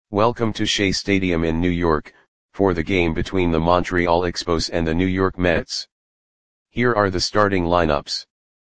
Welcome to Shea Stadium in New York, for the game between the Montreal Expos and the New York Mets. Here are the starting lineups.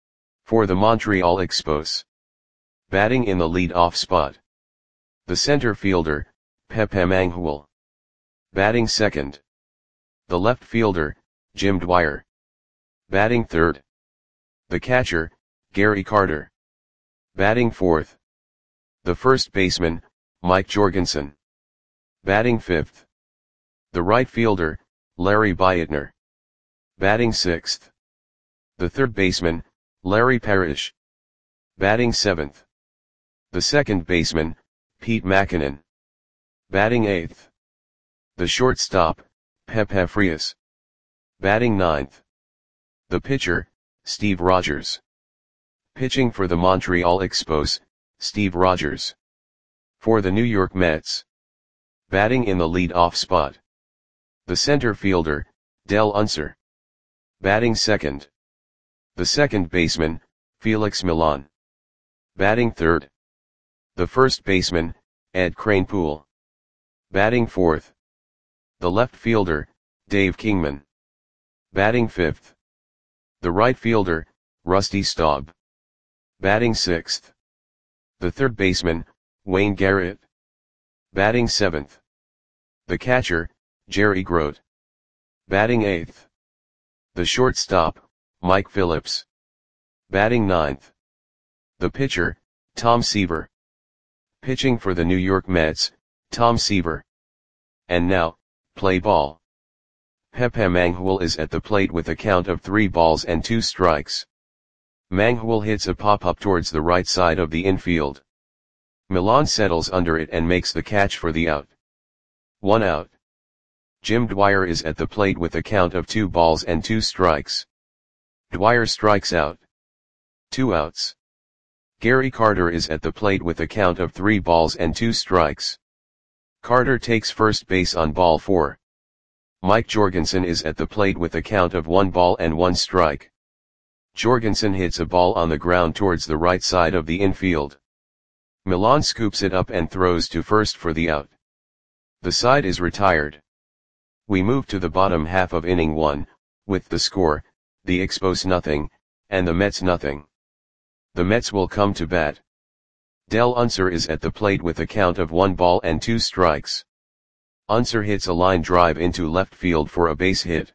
For the Montreal Expos. Batting in the lead-off spot. The center fielder, Pepe Mangual. Batting second. The left fielder, Jim Dwyer. Batting third. The catcher, Gary Carter. Batting fourth. The first baseman, Mike Jorgensen. Batting fifth. The right fielder, Larry Beitner. Batting sixth. The third baseman, Larry Parrish. Batting seventh. The second baseman, Pete Mackinnon. Batting eighth. The shortstop, Pepe Frias. Batting ninth. The pitcher, Steve Rogers. Pitching for the Montreal Expos, Steve Rogers. For the New York Mets. Batting in the lead-off spot. The center fielder, Del Unser. Batting second. The second baseman, Felix Millan. Batting third. The first baseman, Ed Kranepool. Batting fourth. The left fielder, Dave Kingman. Batting fifth. The right fielder, Rusty Staub. Batting sixth. The third baseman, Wayne Garrett. Batting seventh. The catcher, Jerry Grote. Batting eighth. The shortstop, Mike Phillips. Batting ninth. The pitcher, Tom Seaver. Pitching for the New York Mets, Tom Seaver. And now, play ball. Pepe Mangual is at the plate with a count of 3 balls and 2 strikes. Mangual hits a pop-up towards the right side of the infield. Millan settles under it and makes the catch for the out. 1 out. Jim Dwyer is at the plate with a count of 2 balls and 2 strikes. Dwyer strikes out. 2 outs. Gary Carter is at the plate with a count of 3 balls and 2 strikes. Carter takes first base on ball 4. Mike Jorgensen is at the plate with a count of 1 ball and 1 strike. Jorgensen hits a ball on the ground towards the right side of the infield. Millan scoops it up and throws to first for the out. The side is retired. We move to the bottom half of inning 1, with the score, the Expos nothing, and the Mets nothing. The Mets will come to bat. Del Unser is at the plate with a count of 1 ball and 2 strikes. Unser hits a line drive into left field for a base hit.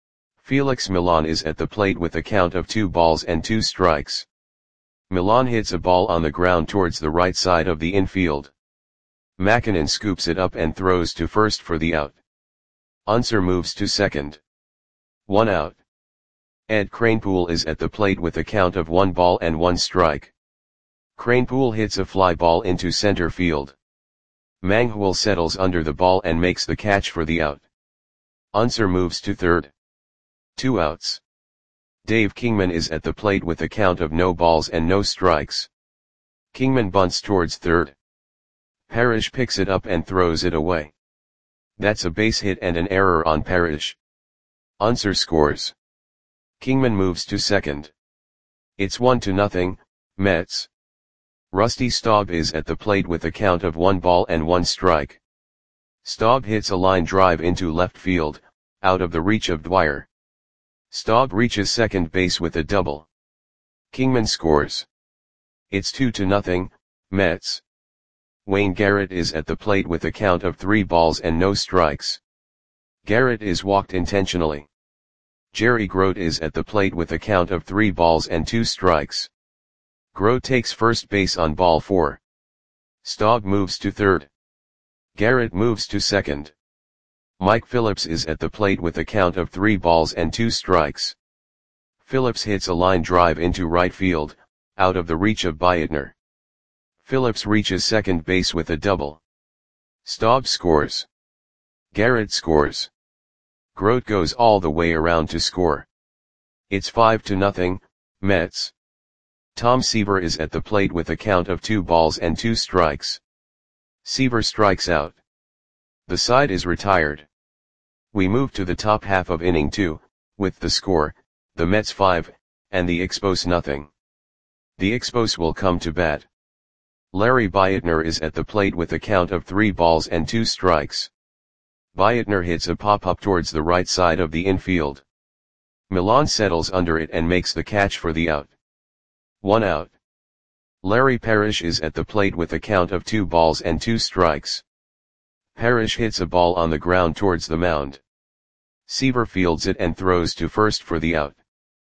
Felix Millan is at the plate with a count of 2 balls and 2 strikes. Millan hits a ball on the ground towards the right side of the infield. Mackinnon scoops it up and throws to first for the out. Unser moves to second. 1 out. Ed Kranepool is at the plate with a count of 1 ball and 1 strike. Kranepool hits a fly ball into center field. Mangual settles under the ball and makes the catch for the out. Unser moves to third. 2 outs. Dave Kingman is at the plate with a count of no balls and no strikes. Kingman bunts towards third. Parrish picks it up and throws it away. That's a base hit and an error on Parrish. Unser scores. Kingman moves to second. It's 1-0, Mets. Rusty Staub is at the plate with a count of 1 ball and 1 strike. Staub hits a line drive into left field, out of the reach of Dwyer. Staub reaches second base with a double. Kingman scores. It's 2-0, Mets. Wayne Garrett is at the plate with a count of 3 balls and no strikes. Garrett is walked intentionally. Jerry Grote is at the plate with a count of 3 balls and 2 strikes. Grote takes first base on ball 4. Staub moves to third. Garrett moves to second. Mike Phillips is at the plate with a count of 3 balls and 2 strikes. Phillips hits a line drive into right field, out of the reach of Beitner. Phillips reaches second base with a double. Staub scores. Garrett scores. Grote goes all the way around to score. It's 5-0, Mets. Tom Seaver is at the plate with a count of 2 balls and 2 strikes. Seaver strikes out. The side is retired. We move to the top half of inning 2, with the score, the Mets 5, and the Expos nothing. The Expos will come to bat. Larry Beitner is at the plate with a count of 3 balls and 2 strikes. Beitner hits a pop-up towards the right side of the infield. Millan settles under it and makes the catch for the out. 1 out. Larry Parrish is at the plate with a count of 2 balls and 2 strikes. Parrish hits a ball on the ground towards the mound. Seaver fields it and throws to first for the out.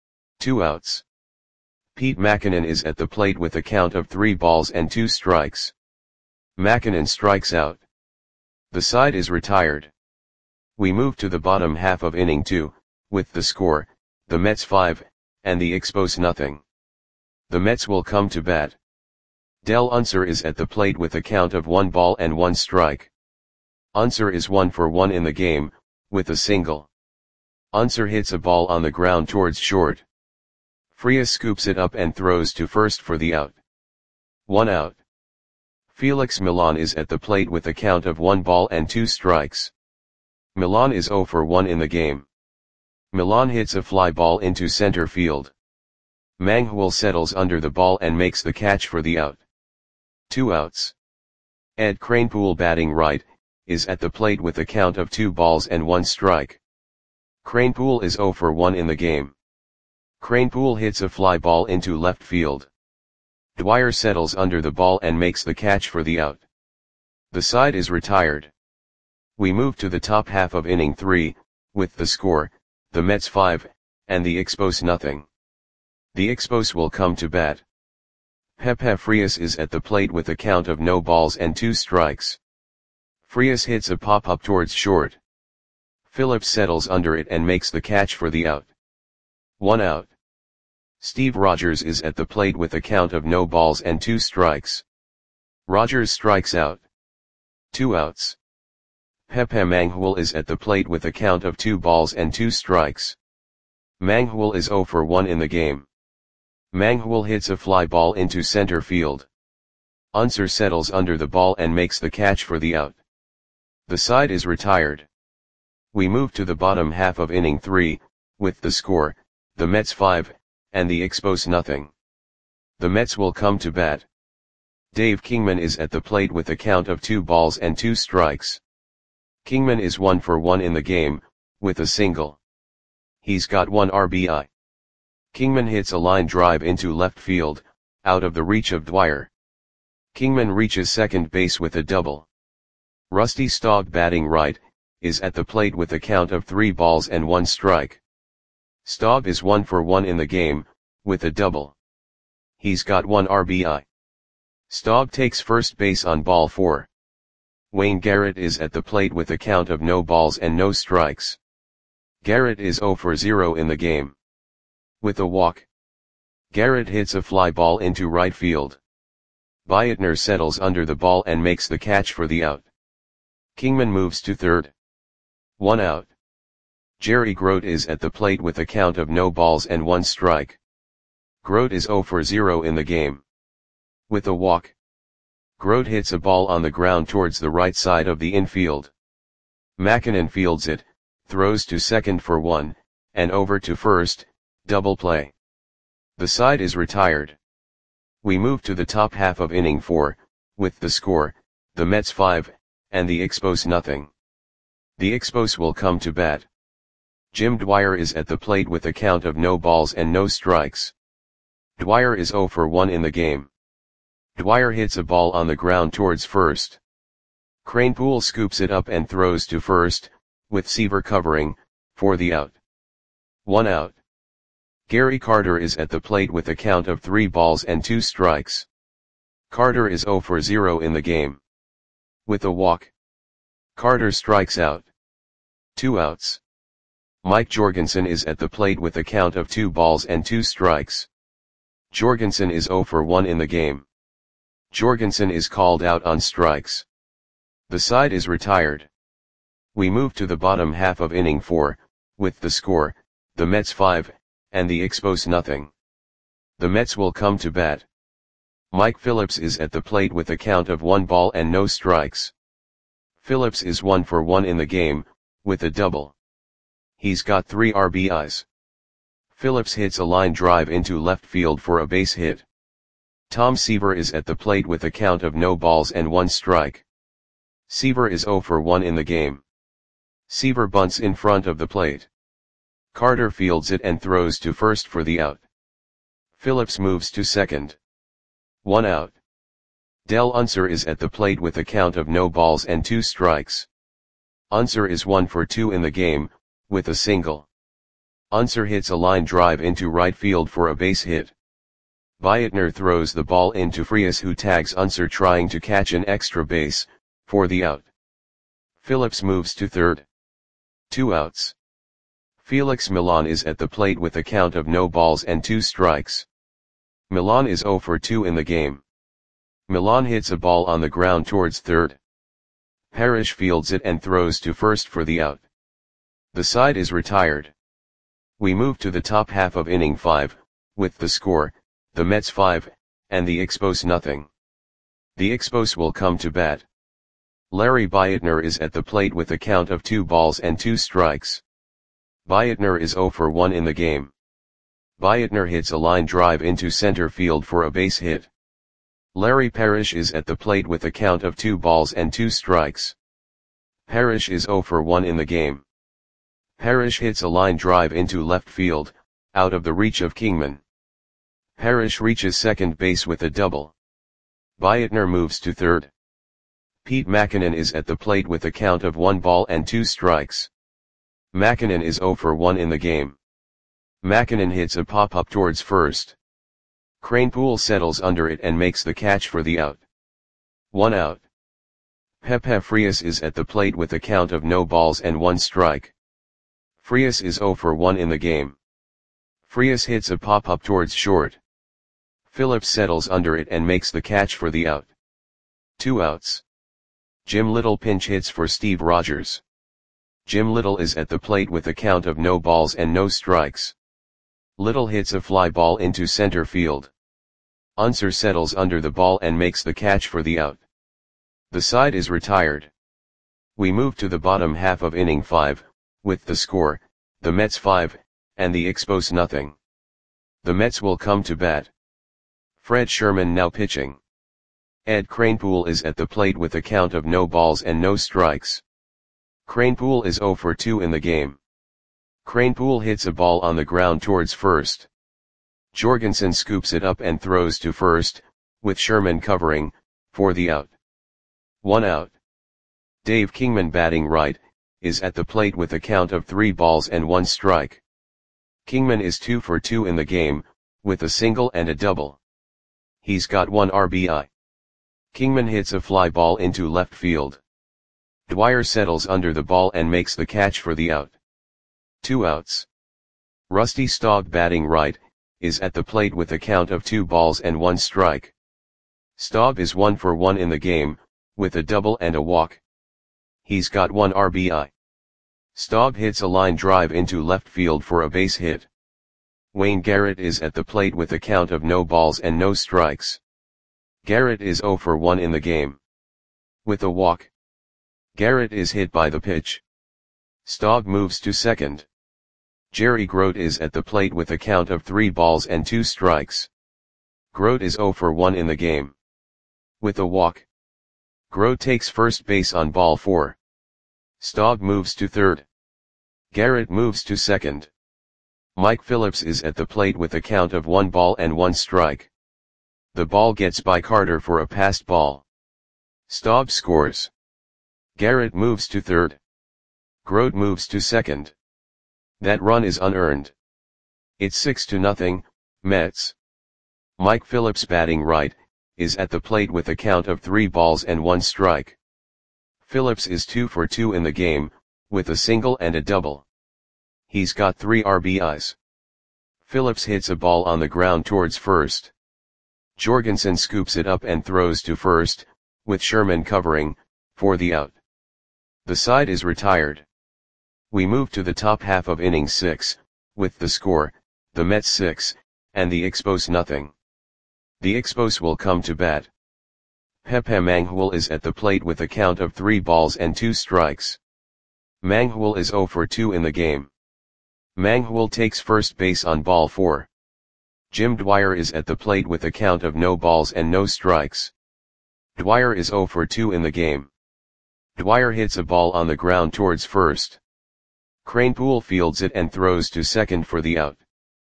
2 outs. Pete Mackinnon is at the plate with a count of 3 balls and 2 strikes. Mackinnon strikes out. The side is retired. We move to the bottom half of inning 2, with the score, the Mets 5, and the Expos nothing. The Mets will come to bat. Del Unser is at the plate with a count of 1 ball and 1 strike. Unser is 1 for 1 in the game, with a single. Unser hits a ball on the ground towards short. Frias scoops it up and throws to first for the out. 1 out. Felix Millan is at the plate with a count of 1 ball and 2 strikes. Millan is 0 for 1 in the game. Millan hits a fly ball into center field. Manghwal settles under the ball and makes the catch for the out. 2 outs. Ed Kranepool, batting right, is at the plate with a count of 2 balls and 1 strike. Kranepool is 0 for 1 in the game. Kranepool hits a fly ball into left field. Dwyer settles under the ball and makes the catch for the out. The side is retired. We move to the top half of inning 3, with the score, the Mets 5, and the Expos nothing. The Expos will come to bat. Pepe Frias is at the plate with a count of no balls and 2 strikes. Frias hits a pop-up towards short. Phillips settles under it and makes the catch for the out. 1 out. Steve Rogers is at the plate with a count of no balls and 2 strikes. Rogers strikes out. 2 outs. Pepe Manghwal is at the plate with a count of 2 balls and 2 strikes. Manghwal is 0 for 1 in the game. Manghwal hits a fly ball into center field. Unser settles under the ball and makes the catch for the out. The side is retired. We move to the bottom half of inning 3, with the score, the Mets 5, and the Expos nothing. The Mets will come to bat. Dave Kingman is at the plate with a count of 2 balls and 2 strikes. Kingman is 1 for 1 in the game, with a single. He's got 1 RBI. Kingman hits a line drive into left field, out of the reach of Dwyer. Kingman reaches second base with a double. Rusty Staub, batting right, is at the plate with a count of 3 balls and 1 strike. Staub is 1 for 1 in the game, with a double. He's got 1 RBI. Staub takes first base on ball 4. Wayne Garrett is at the plate with a count of no balls and no strikes. Garrett is 0 for 0 in the game. With a walk. Garrett hits a fly ball into right field. Beitner settles under the ball and makes the catch for the out. Kingman moves to third. 1 out. Jerry Grote is at the plate with a count of no balls and 1 strike. Grote is 0 for 0 in the game. With a walk. Grote hits a ball on the ground towards the right side of the infield. Mackinnon fields it, throws to second for 1, and over to first, double play. The side is retired. We move to the top half of inning 4, with the score, the Mets 5, and the Expos nothing. The Expos will come to bat. Jim Dwyer is at the plate with a count of no balls and no strikes. Dwyer is 0 for 1 in the game. Dwyer hits a ball on the ground towards first. Kranepool scoops it up and throws to first, with Seaver covering, for the out. 1 out. Gary Carter is at the plate with a count of 3 balls and 2 strikes. Carter is 0 for 0 in the game. With a walk. Carter strikes out. 2 outs. Mike Jorgensen is at the plate with a count of 2 balls and 2 strikes. Jorgensen is 0 for 1 in the game. Jorgensen is called out on strikes. The side is retired. We move to the bottom half of inning 4, with the score, the Mets 5, and the Expos nothing. The Mets will come to bat. Mike Phillips is at the plate with a count of 1 ball and no strikes. Phillips is 1 for 1 in the game, with a double. He's got 3 RBIs. Phillips hits a line drive into left field for a base hit. Tom Seaver is at the plate with a count of no balls and 1 strike. Seaver is 0 for 1 in the game. Seaver bunts in front of the plate. Carter fields it and throws to first for the out. Phillips moves to second. 1 out. Del Unser is at the plate with a count of no balls and 2 strikes. Unser is 1 for 2 in the game, with a single. Unser hits a line drive into right field for a base hit. Beitner throws the ball into Frias, who tags Unser trying to catch an extra base, for the out. Phillips moves to third. 2 outs. Felix Millan is at the plate with a count of no balls and 2 strikes. Millan is 0 for 2 in the game. Millan hits a ball on the ground towards third. Parrish fields it and throws to first for the out. The side is retired. We move to the top half of inning 5, with the score, the Mets 5, and the Expos nothing. The Expos will come to bat. Larry Beitner is at the plate with a count of 2 balls and 2 strikes. Beitner is 0 for 1 in the game. Beitner hits a line drive into center field for a base hit. Larry Parrish is at the plate with a count of 2 balls and 2 strikes. Parrish is 0 for 1 in the game. Parrish hits a line drive into left field, out of the reach of Kingman. Parrish reaches second base with a double. Beitner moves to third. Pete Mackinnon is at the plate with a count of 1 ball and 2 strikes. Mackinnon is 0 for 1 in the game. Mackinnon hits a pop-up towards first. Kranepool settles under it and makes the catch for the out. 1 out. Pepe Frias is at the plate with a count of no balls and 1 strike. Frias is 0 for 1 in the game. Frias hits a pop-up towards short. Phillips settles under it and makes the catch for the out. 2 outs. Jim Little pinch hits for Steve Rogers. Jim Little is at the plate with a count of no balls and no strikes. Little hits a fly ball into center field. Unser settles under the ball and makes the catch for the out. The side is retired. We move to the bottom half of inning 5, with the score, the Mets 5, and the Expos nothing. The Mets will come to bat. Fred Sherman now pitching. Ed Kranepool is at the plate with a count of no balls and no strikes. Kranepool is 0 for 2 in the game. Kranepool hits a ball on the ground towards first. Jorgensen scoops it up and throws to first, with Sherman covering, for the out. 1 out. Dave Kingman batting right, is at the plate with a count of 3 balls and 1 strike. Kingman is 2 for 2 in the game, with a single and a double. He's got 1 RBI. Kingman hits a fly ball into left field. Dwyer settles under the ball and makes the catch for the out. 2 outs. Rusty Staub batting right, is at the plate with a count of 2 balls and 1 strike. Staub is 1 for 1 in the game, with a double and a walk. He's got 1 RBI. Staub hits a line drive into left field for a base hit. Wayne Garrett is at the plate with a count of no balls and no strikes. Garrett is 0 for 1 in the game. With a walk. Garrett is hit by the pitch. Staub moves to second. Jerry Grote is at the plate with a count of 3 balls and 2 strikes. Grote is 0 for 1 in the game. With a walk. Grote takes first base on ball 4. Staub moves to third. Garrett moves to second. Mike Phillips is at the plate with a count of 1 ball and 1 strike. The ball gets by Carter for a passed ball. Staub scores. Garrett moves to third. Grote moves to second. That run is unearned. It's 6-0, Mets. Mike Phillips batting right, is at the plate with a count of 3 balls and 1 strike. Phillips is 2 for 2 in the game, with a single and a double. He's got 3 RBIs. Phillips hits a ball on the ground towards first. Jorgensen scoops it up and throws to first, with Sherman covering, for the out. The side is retired. We move to the top half of inning 6, with the score, the Mets 6, and the Expos nothing. The Expos will come to bat. Pepe Manghul is at the plate with a count of 3 balls and 2 strikes. Manghul is 0 for 2 in the game. Manghul takes first base on ball 4. Jim Dwyer is at the plate with a count of no balls and no strikes. Dwyer is 0 for 2 in the game. Dwyer hits a ball on the ground towards first. Kranepool fields it and throws to second for the out.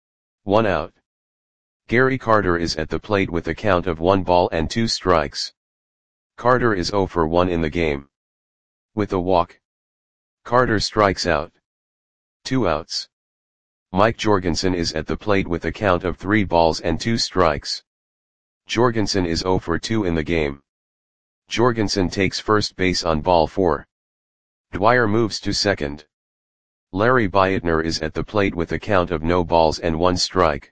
1 out. Gary Carter is at the plate with a count of 1 ball and 2 strikes. Carter is 0 for 1 in the game. With a walk, Carter strikes out. 2 outs. Mike Jorgensen is at the plate with a count of 3 balls and 2 strikes. Jorgensen is 0 for 2 in the game. Jorgensen takes first base on ball 4. Dwyer moves to second. Larry Beitner is at the plate with a count of no balls and 1 strike.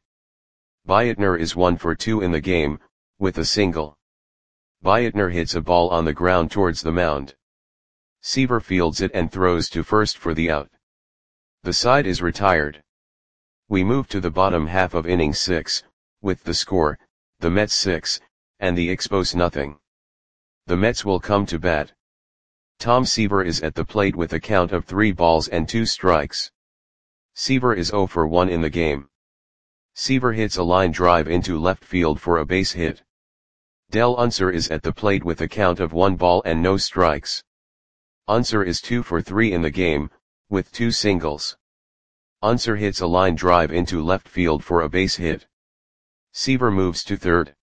Beitner is 1 for 2 in the game, with a single. Beitner hits a ball on the ground towards the mound. Seaver fields it and throws to first for the out. The side is retired. We move to the bottom half of inning 6, with the score, the Mets 6, and the Expos nothing. The Mets will come to bat. Tom Seaver is at the plate with a count of 3 balls and 2 strikes. Seaver is 0 for 1 in the game. Seaver hits a line drive into left field for a base hit. Del Unser is at the plate with a count of 1 ball and no strikes. Unser is 2 for 3 in the game, with 2 singles. Unser hits a line drive into left field for a base hit. Seaver moves to third.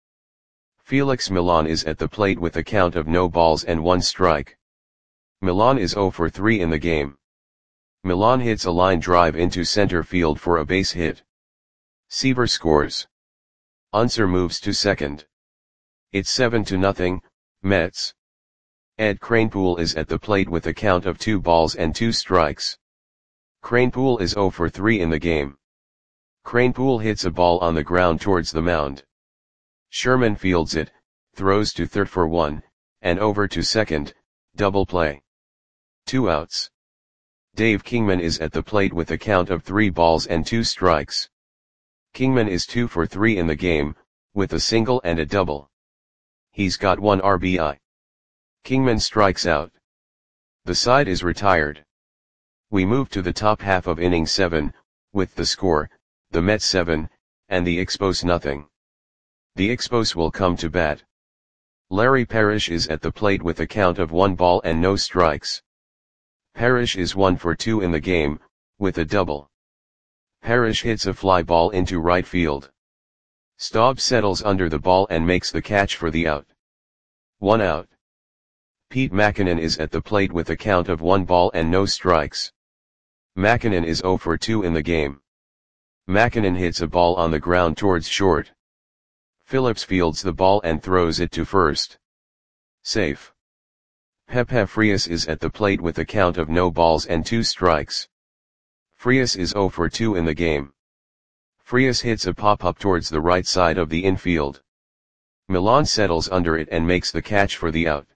Felix Millan is at the plate with a count of no balls and 1 strike. Millan is 0 for 3 in the game. Millan hits a line drive into center field for a base hit. Seaver scores. Unser moves to second. It's 7-0, Mets. Ed Kranepool is at the plate with a count of 2 balls and 2 strikes. Kranepool is 0 for 3 in the game. Kranepool hits a ball on the ground towards the mound. Sherman fields it, throws to third for 1, and over to second, double play. 2 outs. Dave Kingman is at the plate with a count of 3 balls and 2 strikes. Kingman is 2 for 3 in the game, with a single and a double. He's got 1 RBI. Kingman strikes out. The side is retired. We move to the top half of inning 7, with the score, the Mets 7, and the Expos nothing. The Expos will come to bat. Larry Parrish is at the plate with a count of 1 ball and no strikes. Parrish is 1 for 2 in the game, with a double. Parrish hits a fly ball into right field. Staub settles under the ball and makes the catch for the out. 1 out. Pete Mackinnon is at the plate with a count of 1 ball and no strikes. Mackinnon is 0 for 2 in the game. Mackinnon hits a ball on the ground towards short. Phillips fields the ball and throws it to first. Safe. Pepe Frias is at the plate with a count of no balls and 2 strikes. Frias is 0 for 2 in the game. Frias hits a pop-up towards the right side of the infield. Millan settles under it and makes the catch for the out.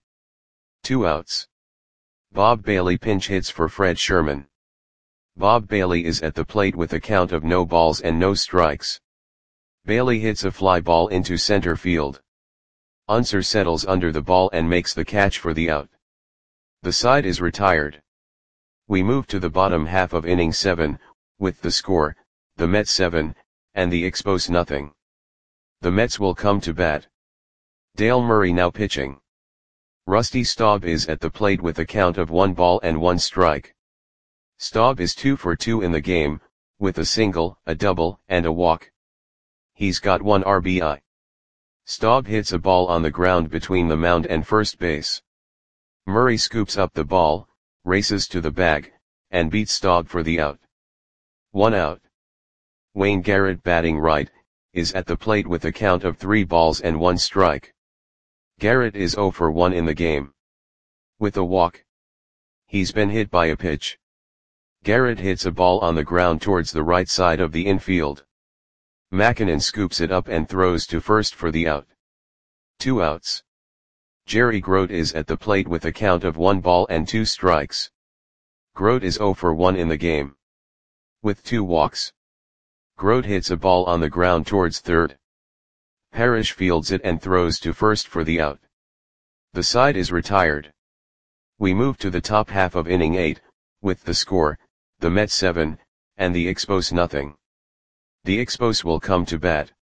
2 outs. Bob Bailey pinch hits for Fred Sherman. Bob Bailey is at the plate with a count of no balls and no strikes. Bailey hits a fly ball into center field. Unser settles under the ball and makes the catch for the out. The side is retired. We move to the bottom half of inning 7, with the score, the Mets 7, and the Expos nothing. The Mets will come to bat. Dale Murray now pitching. Rusty Staub is at the plate with a count of 1 ball and 1 strike. Staub is 2 for 2 in the game, with a single, a double, and a walk. He's got 1 RBI. Staub hits a ball on the ground between the mound and first base. Murray scoops up the ball, races to the bag, and beats Staub for the out. 1 out. Wayne Garrett batting right, is at the plate with a count of 3 balls and 1 strike. Garrett is 0 for 1 in the game. With a walk. He's been hit by a pitch. Garrett hits a ball on the ground towards the right side of the infield. Mackinnon scoops it up and throws to first for the out. 2 outs. Jerry Grote is at the plate with a count of 1 ball and 2 strikes. Grote is 0 for 1 in the game. With 2 walks. Grote hits a ball on the ground towards third. Parrish fields it and throws to first for the out. The side is retired. We move to the top half of inning 8, with the score, the Mets 7, and the Expos nothing. The Expos will come to bat.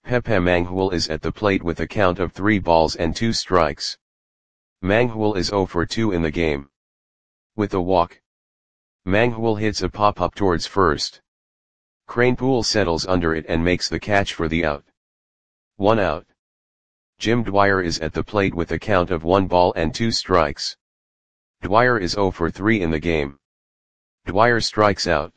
Pepe Mangual is at the plate with a count of 3 balls and 2 strikes. Mangual is 0 for 2 in the game. With a walk, Mangual hits a pop-up towards first. Kranepool settles under it and makes the catch for the out. 1 out. Jim Dwyer is at the plate with a count of 1 ball and 2 strikes. Dwyer is 0 for 3 in the game. Dwyer strikes out.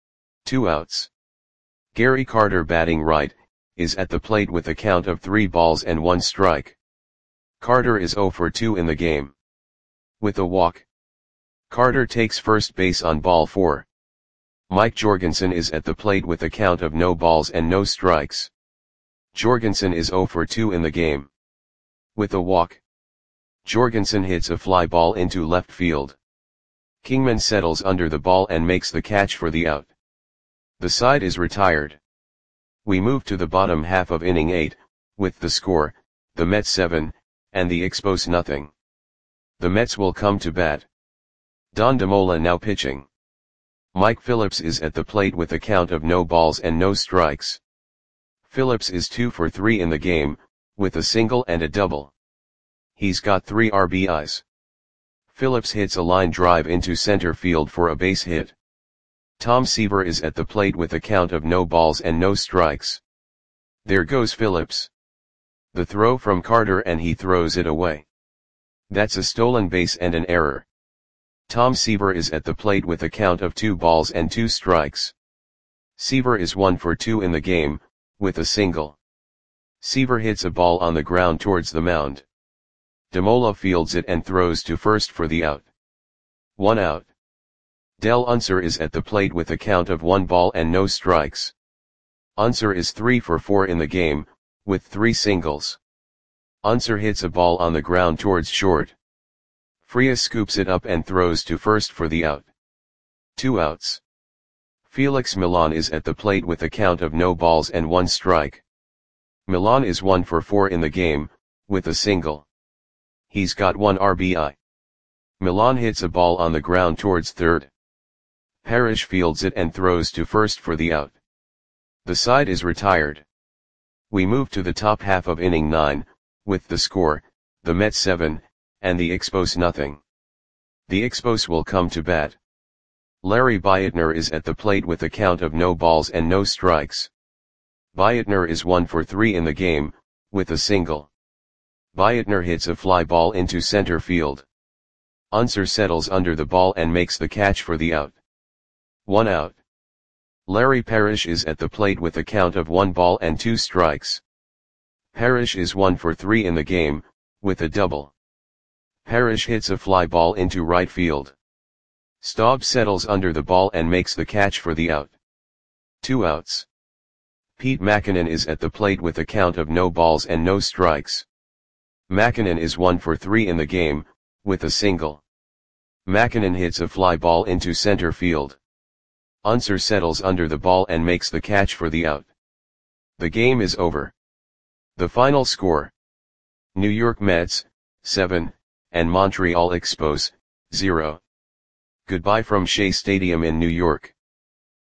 2 outs. Gary Carter, batting right, is at the plate with a count of 3 balls and 1 strike. Carter is 0 for 2 in the game. With a walk, Carter takes first base on ball 4. Mike Jorgensen is at the plate with a count of no balls and no strikes. Jorgensen is 0 for 2 in the game. With a walk, Jorgensen hits a fly ball into left field. Kingman settles under the ball and makes the catch for the out. The side is retired. We move to the bottom half of inning 8, with the score, the Mets 7, and the Expos nothing. The Mets will come to bat. Don DeMola now pitching. Mike Phillips is at the plate with a count of no balls and no strikes. Phillips is 2 for 3 in the game, with a single and a double. He's got 3 RBIs. Phillips hits a line drive into center field for a base hit. Tom Seaver is at the plate with a count of no balls and no strikes. There goes Phillips. The throw from Carter and he throws it away. That's a stolen base and an error. Tom Seaver is at the plate with a count of 2 balls and 2 strikes. Seaver is 1 for 2 in the game, with a single. Seaver hits a ball on the ground towards the mound. DeMola fields it and throws to first for the out. 1 out. Del Unser is at the plate with a count of 1 ball and no strikes. Unser is 3 for 4 in the game, with 3 singles. Unser hits a ball on the ground towards short. Frias scoops it up and throws to first for the out. 2 outs. Felix Millan is at the plate with a count of no balls and 1 strike. Millan is 1 for 4 in the game, with a single. He's got 1 RBI. Millan hits a ball on the ground towards third. Parrish fields it and throws to first for the out. The side is retired. We move to the top half of inning 9, with the score, the Mets 7, and the Expos nothing. The Expos will come to bat. Larry Beitner is at the plate with a count of no balls and no strikes. Beitner is 1 for 3 in the game, with a single. Beitner hits a fly ball into center field. Unser settles under the ball and makes the catch for the out. 1 out. Larry Parrish is at the plate with a count of 1 ball and 2 strikes. Parrish is 1 for 3 in the game, with a double. Parrish hits a fly ball into right field. Staub settles under the ball and makes the catch for the out. 2 outs. Pete Mackinnon is at the plate with a count of no balls and no strikes. Mackinnon is 1 for 3 in the game, with a single. Mackinnon hits a fly ball into center field. Unser settles under the ball and makes the catch for the out. The game is over. The final score: New York Mets, 7, and Montreal Expos, 0. Goodbye from Shea Stadium in New York.